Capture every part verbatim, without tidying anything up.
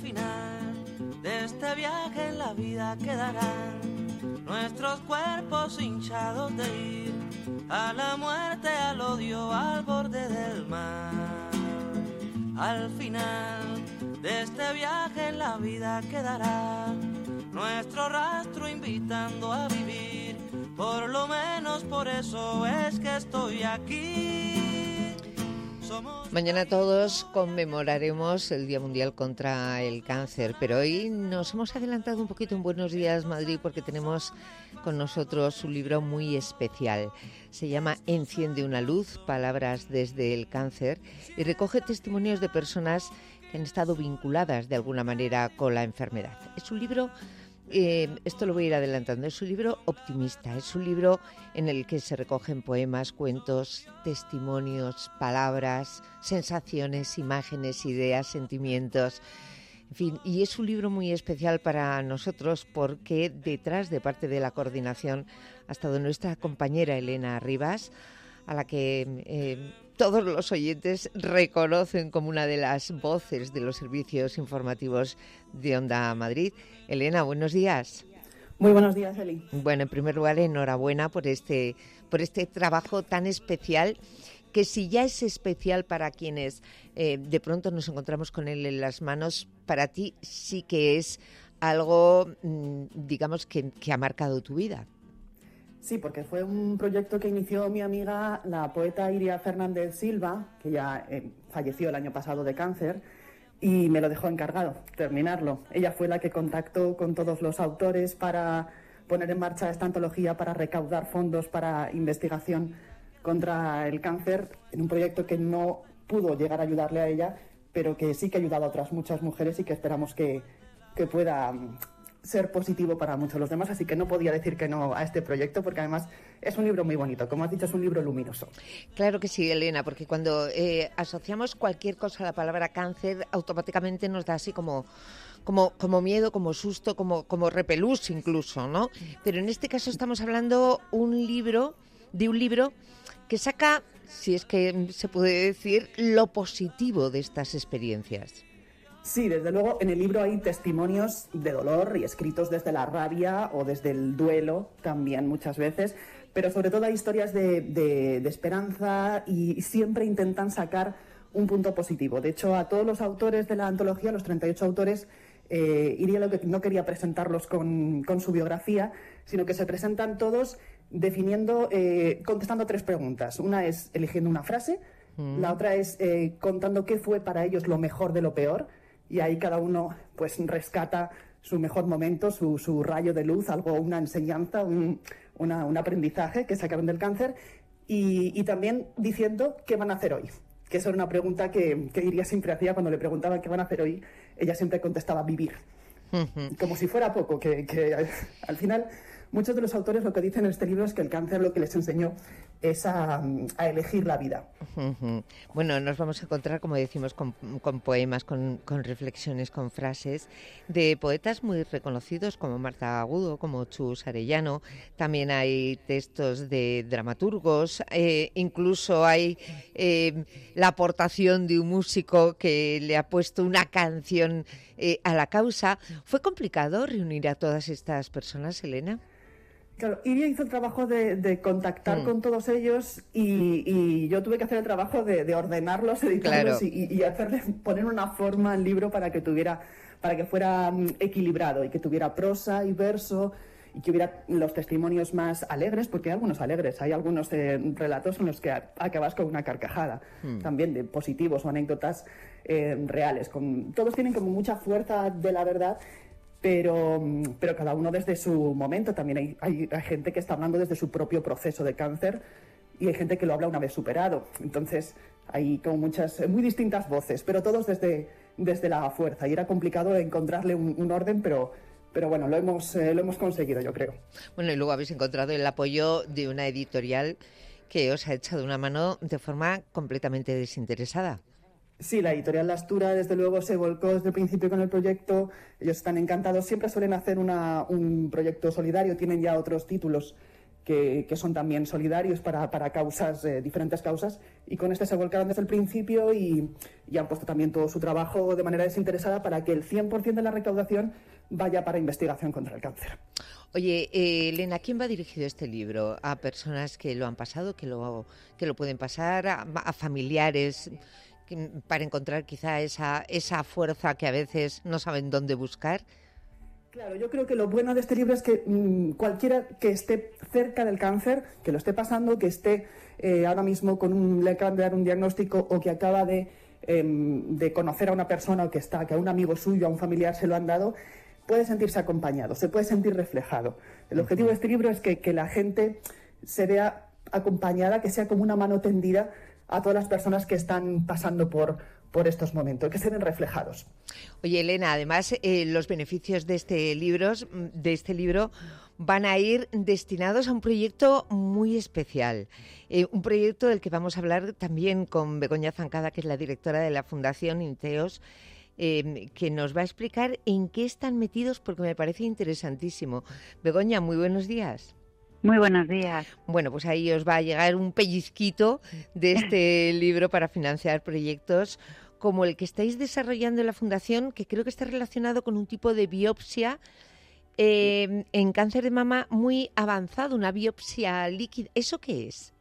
final de este viaje en la vida quedarán nuestros cuerpos hinchados de ir a la muerte, al odio, al borde del mar. Al final de este viaje en la vida quedará nuestro rastro invitando a vivir. Por lo menos por eso es que estoy aquí. Somos... Mañana todos conmemoraremos el Día Mundial contra el Cáncer, pero hoy nos hemos adelantado un poquito en Buenos Días Madrid porque tenemos con nosotros un libro muy especial. Se llama Enciende una luz, palabras desde el cáncer, y recoge testimonios de personas que han estado vinculadas de alguna manera con la enfermedad. Es un libro... Eh, esto lo voy a ir adelantando, es un libro optimista, es un libro en el que se recogen poemas, cuentos, testimonios, palabras, sensaciones, imágenes, ideas, sentimientos, en fin, y es un libro muy especial para nosotros porque detrás de parte de la coordinación ha estado nuestra compañera Elena Rivas, a la que eh, todos los oyentes reconocen como una de las voces de los servicios informativos de Onda Madrid. Elena, buenos días. Muy buenos días, Eli. Bueno, en primer lugar, enhorabuena por este, por este trabajo tan especial, que si ya es especial para quienes eh, de pronto nos encontramos con él en las manos, para ti sí que es algo, mmm, digamos, que, que ha marcado tu vida. Sí, porque fue un proyecto que inició mi amiga, la poeta Iria Fernández Silva, que ya eh, falleció el año pasado de cáncer, y me lo dejó encargado, terminarlo. Ella fue la que contactó con todos los autores para poner en marcha esta antología, para recaudar fondos para investigación contra el cáncer, en un proyecto que no pudo llegar a ayudarle a ella, pero que sí que ha ayudado a otras muchas mujeres y que esperamos que, que pueda... ser positivo para muchos de los demás, así que no podía decir que no a este proyecto, porque además es un libro muy bonito, como has dicho, es un libro luminoso. Claro que sí, Elena, porque cuando eh, asociamos cualquier cosa a la palabra cáncer, automáticamente nos da así como, como, como miedo, como susto, como, como repelús incluso, ¿no? Pero en este caso estamos hablando un libro, de un libro que saca, si es que se puede decir, lo positivo de estas experiencias. Sí, desde luego en el libro hay testimonios de dolor y escritos desde la rabia o desde el duelo también muchas veces, pero sobre todo hay historias de, de, de esperanza y siempre intentan sacar un punto positivo. De hecho, a todos los autores de la antología, los treinta y ocho autores, eh, Iria lo que no quería presentarlos con, con su biografía, sino que se presentan todos definiendo, eh, contestando tres preguntas. Una es eligiendo una frase, mm. la otra es eh, contando qué fue para ellos lo mejor de lo peor, y ahí cada uno pues rescata su mejor momento, su, su rayo de luz, algo, una enseñanza, un, una, un aprendizaje que sacaron del cáncer, y, y también diciendo qué van a hacer hoy, que eso era una pregunta que, que Iria siempre hacía cuando le preguntaban qué van a hacer hoy, ella siempre contestaba vivir, uh-huh. como si fuera poco, que, que al, al final muchos de los autores lo que dicen en este libro es que el cáncer lo que les enseñó es a, a elegir la vida. Uh-huh. Bueno, nos vamos a encontrar, como decimos, con, con poemas, con, con reflexiones, con frases de poetas muy reconocidos como Marta Agudo, como Chus Arellano. También hay textos de dramaturgos, eh, incluso hay eh, la aportación de un músico que le ha puesto una canción eh, a la causa. ¿Fue complicado reunir a todas estas personas, Elena? Claro, Iria hizo el trabajo de, de contactar mm. con todos ellos y, y yo tuve que hacer el trabajo de, de ordenarlos, editarlos claro. y, y hacerle poner una forma al libro para que tuviera, para que fuera um, equilibrado y que tuviera prosa y verso y que hubiera los testimonios más alegres, porque hay algunos alegres, hay algunos eh, relatos en los que acabas con una carcajada, mm. también de positivos o anécdotas eh, reales. Con, todos tienen como mucha fuerza de la verdad. Pero, pero cada uno desde su momento. También hay, hay, hay gente que está hablando desde su propio proceso de cáncer y hay gente que lo habla una vez superado. Entonces hay como muchas, muy distintas voces, pero todos desde, desde la fuerza. Y era complicado encontrarle un, un orden, pero, pero bueno, lo hemos, eh, lo hemos conseguido, yo creo. Bueno, y luego habéis encontrado el apoyo de una editorial que os ha echado una mano de forma completamente desinteresada. Sí, la editorial Lastura, desde luego, se volcó desde el principio con el proyecto. Ellos están encantados. Siempre suelen hacer una, un proyecto solidario. Tienen ya otros títulos que, que son también solidarios para, para causas, eh, diferentes causas, y con este se volcaron desde el principio y, y han puesto también todo su trabajo de manera desinteresada para que el cien por ciento de la recaudación vaya para investigación contra el cáncer. Oye, eh, Elena, ¿a quién va dirigido este libro? ¿A personas que lo han pasado, que lo, que lo pueden pasar, a, a familiares, que, para encontrar quizá esa, esa fuerza que a veces no saben dónde buscar? Claro, yo creo que lo bueno de este libro es que mmm, cualquiera que esté cerca del cáncer, que lo esté pasando, que esté eh, ahora mismo con un, le acaban de dar un diagnóstico o que acaba de, eh, de conocer a una persona o que está, que a un amigo suyo, a un familiar se lo han dado, puede sentirse acompañado, se puede sentir reflejado. El objetivo de este libro es que, que la gente se vea acompañada, que sea como una mano tendida a todas las personas que están pasando por, por estos momentos, que se ven reflejados. Oye, Elena, además eh, los beneficios de este libro, de este libro van a ir destinados a un proyecto muy especial, eh, un proyecto del que vamos a hablar también con Begoña Zancada, que es la directora de la Fundación Inteos, eh, que nos va a explicar en qué están metidos, porque me parece interesantísimo. Begoña, muy buenos días. Muy buenos días. Bueno, pues ahí os va a llegar un pellizquito de este libro para financiar proyectos como el que estáis desarrollando en la Fundación, que creo que está relacionado con un tipo de biopsia eh, en cáncer de mama muy avanzado, una biopsia líquida. ¿Eso qué es?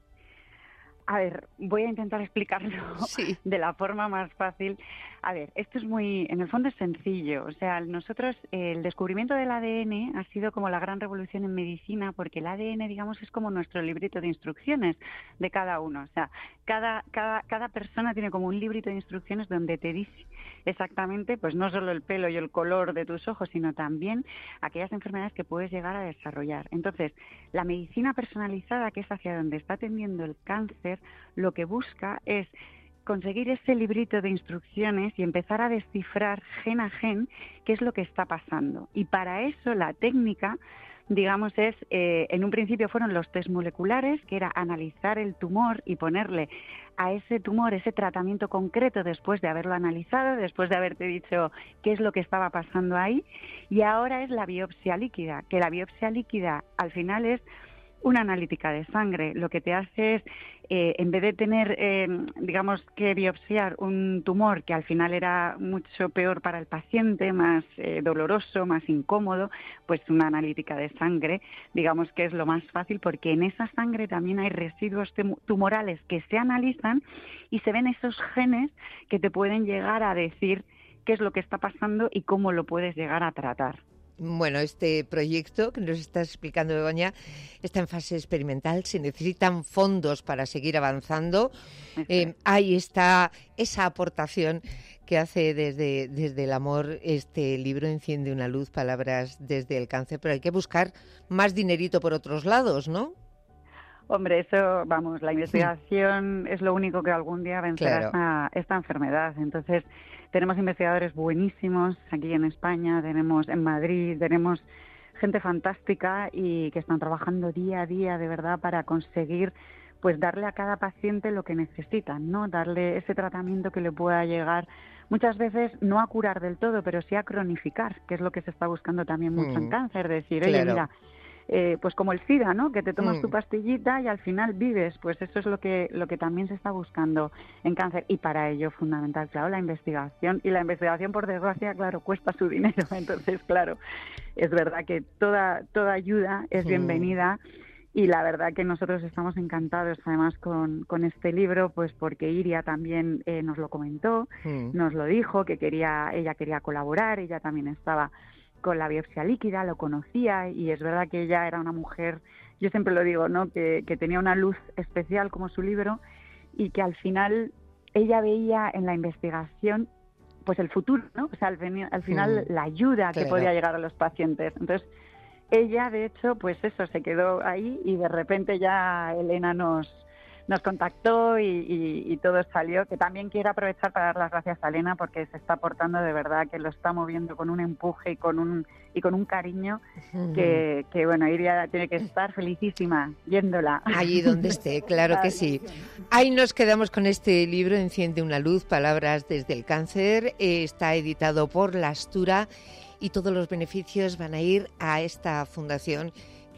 A ver, voy a intentar explicarlo sí. de la forma más fácil. A ver, esto es muy, en el fondo es sencillo. O sea, nosotros, eh, el descubrimiento del A D N ha sido como la gran revolución en medicina, porque el A D N, digamos, es como nuestro librito de instrucciones de cada uno. O sea, cada, cada, cada persona tiene como un librito de instrucciones donde te dice exactamente, pues no solo el pelo y el color de tus ojos, sino también aquellas enfermedades que puedes llegar a desarrollar. Entonces, la medicina personalizada, que es hacia donde está tendiendo el cáncer, lo que busca es conseguir ese librito de instrucciones y empezar a descifrar gen a gen qué es lo que está pasando. Y para eso la técnica, digamos, es, eh, en un principio fueron los test moleculares, que era analizar el tumor y ponerle a ese tumor ese tratamiento concreto después de haberlo analizado, después de haberte dicho qué es lo que estaba pasando ahí. Y ahora es la biopsia líquida, que la biopsia líquida al final es una analítica de sangre. Lo que te hace es, eh, en vez de tener, eh, digamos, que biopsiar un tumor que al final era mucho peor para el paciente, más eh, doloroso, más incómodo, pues una analítica de sangre, digamos que es lo más fácil, porque en esa sangre también hay residuos tumorales que se analizan y se ven esos genes que te pueden llegar a decir qué es lo que está pasando y cómo lo puedes llegar a tratar. Bueno, este proyecto que nos estás explicando, Begoña, está en fase experimental. Se necesitan fondos para seguir avanzando. Eh, ahí está esa aportación que hace desde, desde el amor este libro, Enciende una luz, palabras desde el cáncer. Pero hay que buscar más dinerito por otros lados, ¿no? Hombre, eso, vamos, la investigación es lo único que algún día vencerá claro. esta, esta enfermedad. Entonces, tenemos investigadores buenísimos aquí en España, tenemos en Madrid, tenemos gente fantástica y que están trabajando día a día de verdad para conseguir, pues, darle a cada paciente lo que necesitan, ¿no? Darle ese tratamiento que le pueda llegar muchas veces no a curar del todo, pero sí a cronificar, que es lo que se está buscando también mucho mm, en cáncer, decir, oye, claro. mira, Eh, pues como el SIDA, ¿no? Que te tomas mm. tu pastillita y al final vives. Pues eso es lo que lo que también se está buscando en cáncer, y para ello fundamental, claro, la investigación. Y la investigación, por desgracia, claro, cuesta su dinero. Entonces, claro, es verdad que toda toda ayuda es bienvenida. Mm. Y la verdad que nosotros estamos encantados además con, con este libro, pues porque Iria también eh, nos lo comentó, mm. nos lo dijo, que quería ella quería colaborar, ella también estaba con la biopsia líquida, lo conocía, y es verdad que ella era una mujer, yo siempre lo digo, ¿no? que, que tenía una luz especial como su libro, y que al final ella veía en la investigación pues el futuro, ¿no? O sea, al, al final mm, la ayuda claro. que podía llegar a los pacientes. Entonces, ella, de hecho, pues eso, se quedó ahí, y de repente ya Elena nos nos contactó y, y, y todo salió. Que también quiero aprovechar para dar las gracias a Elena, porque se está aportando de verdad, que lo está moviendo con un empuje y con un y con un cariño uh-huh. que, que, bueno, Iria tiene que estar felicísima viéndola. Allí donde esté, claro que sí. Ahí nos quedamos con este libro, Enciende una luz, palabras desde el cáncer. Eh, está editado por La Astura y todos los beneficios van a ir a esta fundación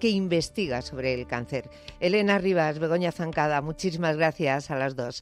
que investiga sobre el cáncer. Elena Rivas, Begoña Zancada, muchísimas gracias a las dos.